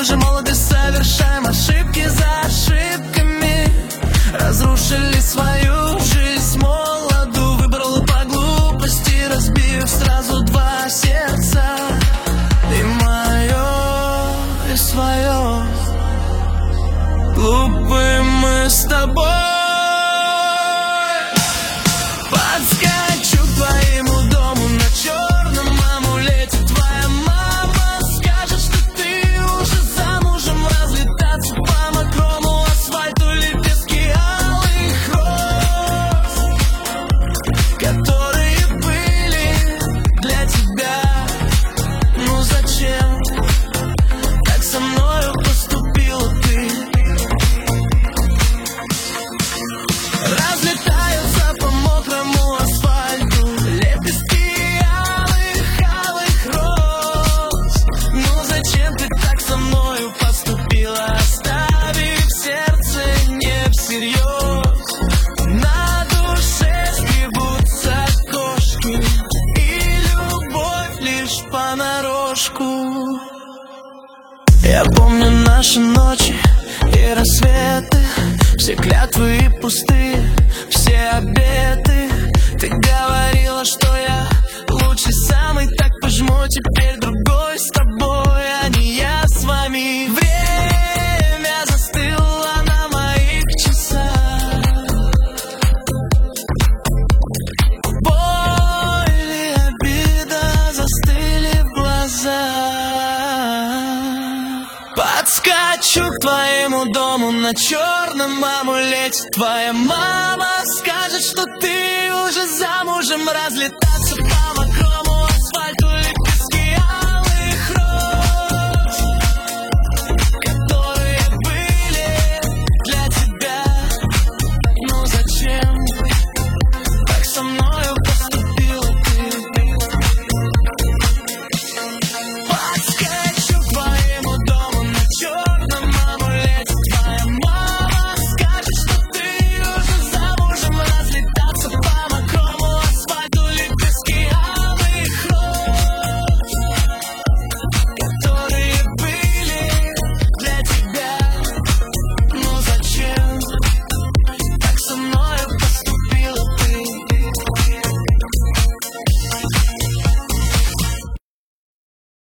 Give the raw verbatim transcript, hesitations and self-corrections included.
же молоды, совершаем ошибки за ошибками. Разрушили свою жизнь молоду, выбрал по глупости, разбив сразу два сердца. И мое, и свое. Глупы мы с тобой. Подскочу к твоему дому на черном амулете. Твоя мама скажет, что ты уже замужем. Разлетаться по мокрому асфальту лепестки алых роз, которые были для тебя. Ну зачем так со мною поступила ты? Разлетаются по мокрому асфальту лепестки алых, алых роз. Ну зачем ты так со мною поступила, оставив сердце не всерьез? На душе скребутся кошки, и любовь лишь понарошку. Я помню наши ночи и рассветы, все клятвы и пустые, все обеты. Ты говорила, что я лучший самый, так почему теперь другой с тобой, а не я с вами? Время застыло на моих часах. Боль и обида застыли в глазах. Подскочу к твоему дому на черном амулете. Твоя мама скажет, что ты уже замужем. Разлетаться по